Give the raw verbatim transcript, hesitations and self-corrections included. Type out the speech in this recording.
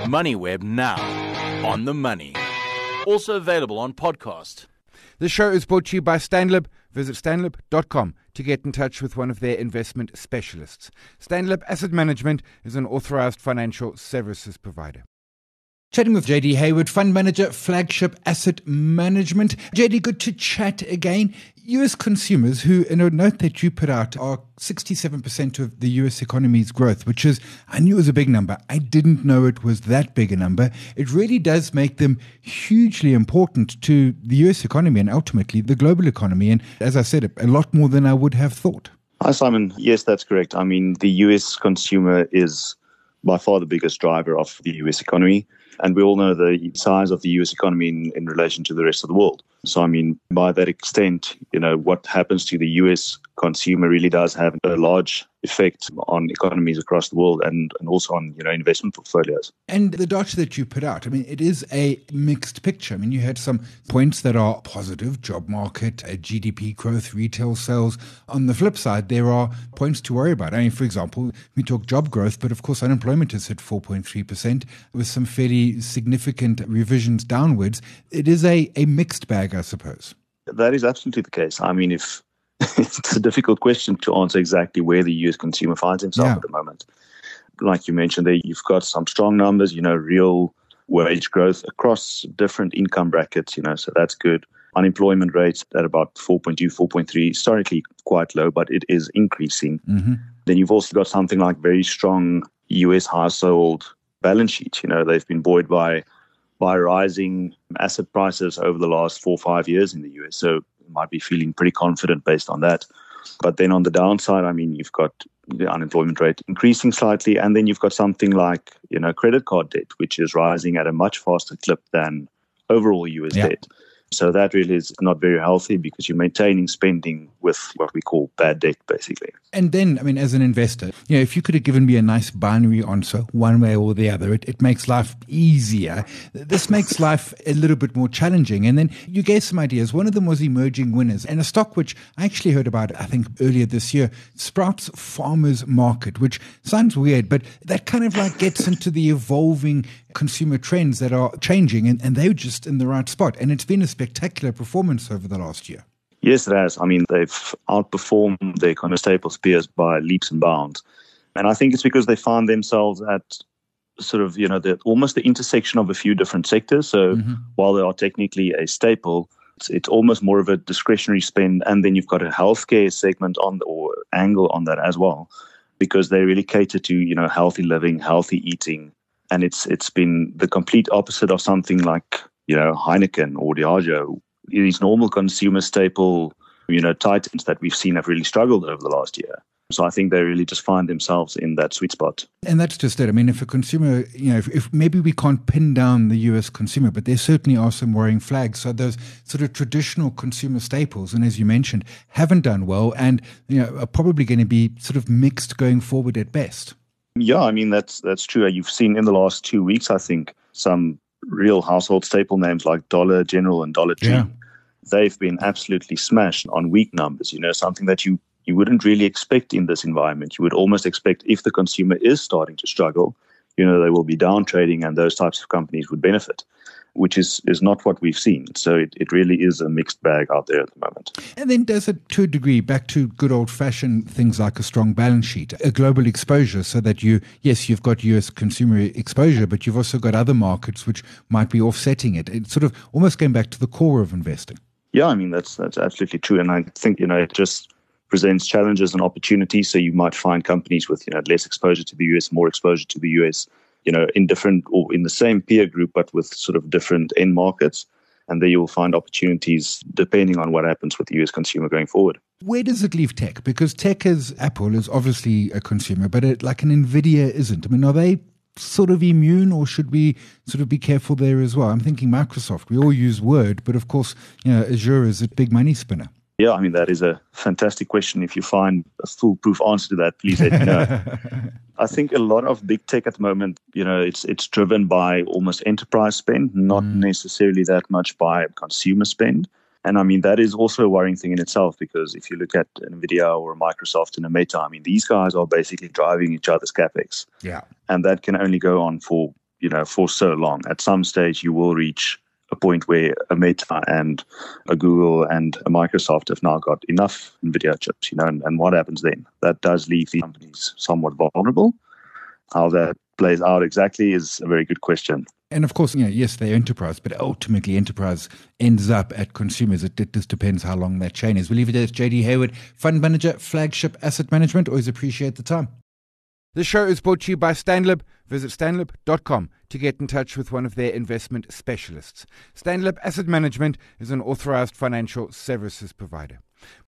MoneyWeb now. On the money. Also available on podcast. The show is brought to you by Stanlib. Visit stanlib dot com to get in touch with one of their investment specialists. Stanlib Asset Management is an authorized financial services provider. Chatting with J D Hayward, Fund Manager, Flagship Asset Management. J D, good to chat again. U S consumers, who, in a note that you put out, are sixty-seven percent of the U S economy's growth, which is, I knew it was a big number. I didn't know it was that big a number. It really does make them hugely important to the U S economy and ultimately the global economy. And as I said, a lot more than I would have thought. Hi, Simon. Yes, that's correct. I mean, the U S consumer is by far the biggest driver of the U S economy. And we all know the size of the U S economy in, in relation to the rest of the world. So, I mean, by that extent, you know, what happens to the U S consumer really does have a large effect on economies across the world and, and also on, you know, investment portfolios. And the data that you put out, I mean, it is a mixed picture. I mean, you had some points that are positive, job market, G D P growth, retail sales. On the flip side, there are points to worry about. I mean, for example, we talk job growth, but of course, unemployment has hit four point three percent with some fairly significant revisions downwards. It is a, a mixed bag, I suppose. That is absolutely the case. I mean, if it's a difficult question to answer exactly where the U S consumer finds himself yeah. at the moment. Like you mentioned there, you've got some strong numbers, you know, real wage growth across different income brackets, you know, so that's good. Unemployment rates at about four point two, four point three, historically quite low, but it is increasing. Mm-hmm. Then you've also got something like very strong U S household balance sheets. You know, they've been buoyed by by rising asset prices over the last four or five years in the U S. So you might be feeling pretty confident based on that. But then on the downside, I mean, you've got the unemployment rate increasing slightly, and then you've got something like, you know, credit card debt, which is rising at a much faster clip than overall U S yeah. debt. So that really is not very healthy because you're maintaining spending with what we call bad debt, basically. And then, I mean, as an investor, you know, if you could have given me a nice binary answer, one way or the other, it, it makes life easier. This makes life a little bit more challenging. And then you gave some ideas. One of them was emerging winners. And a stock which I actually heard about, I think, earlier this year, Sprouts Farmers Market, which sounds weird, but that kind of like gets into the evolving consumer trends that are changing, and, and they're just in the right spot. And it's been a spectacular performance over the last year. Yes, it has. I mean, they've outperformed their kind of staple peers by leaps and bounds. And I think it's because they find themselves at sort of, you know, the, almost the intersection of a few different sectors. So mm-hmm. while they are technically a staple, it's, it's almost more of a discretionary spend. And then you've got a healthcare segment on the, or angle on that as well, because they really cater to, you know, healthy living, healthy eating. And it's it's been the complete opposite of something like, you know, Heineken or Diageo. These normal consumer staple, you know, titans that we've seen have really struggled over the last year. So I think they really just find themselves in that sweet spot. And that's just it. I mean, if a consumer, you know, if, if maybe we can't pin down the U S consumer, but there certainly are some worrying flags. So those sort of traditional consumer staples, and as you mentioned, haven't done well and, you know, are probably going to be sort of mixed going forward at best. Yeah, I mean, that's that's true. You've seen in the last two weeks, I think, some real household staple names like Dollar General and Dollar Tree. Yeah. They've been absolutely smashed on weak numbers, you know, something that you, you wouldn't really expect in this environment. You would almost expect if the consumer is starting to struggle, you know, they will be down trading and those types of companies would benefit, which is, is not what we've seen. So it, it really is a mixed bag out there at the moment. And then does it, to a degree, back to good old-fashioned things like a strong balance sheet, a global exposure so that you, yes, you've got U S consumer exposure, but you've also got other markets which might be offsetting it. It's sort of almost going back to the core of investing. Yeah, I mean, that's that's absolutely true. And I think, you know, it just presents challenges and opportunities. So you might find companies with, you know, less exposure to the U S, more exposure to the U S, you know, in different or in the same peer group, but with sort of different end markets. And there you will find opportunities depending on what happens with the U S consumer going forward. Where does it leave tech? Because tech is, Apple is obviously a consumer, but it, like an Nvidia isn't. I mean, are they sort of immune, or should we sort of be careful there as well? I'm thinking Microsoft. We all use Word, but of course, you know, Azure is a big money spinner. Yeah, I mean, that is a fantastic question. If you find a foolproof answer to that, please let me know. I think a lot of big tech at the moment, you know, it's it's driven by almost enterprise spend, not mm. necessarily that much by consumer spend. And I mean, that is also a worrying thing in itself, because if you look at Nvidia or Microsoft and a Meta, I mean, these guys are basically driving each other's capex. Yeah. And that can only go on for you know, for so long. At some stage, you will reach a point where a Meta and a Google and a Microsoft have now got enough NVIDIA chips, you know, and, and what happens then? That does leave the companies somewhat vulnerable. How that plays out exactly is a very good question. And of course, you know, yes, they're enterprise, but ultimately enterprise ends up at consumers. It, it just depends how long that chain is. We'll leave it there. It's J D Hayward, Fund Manager, Flagship Asset Management. Always appreciate the time. The show is brought to you by Stanlib. Visit stanlib dot com to get in touch with one of their investment specialists. Stanlib Asset Management is an authorized financial services provider.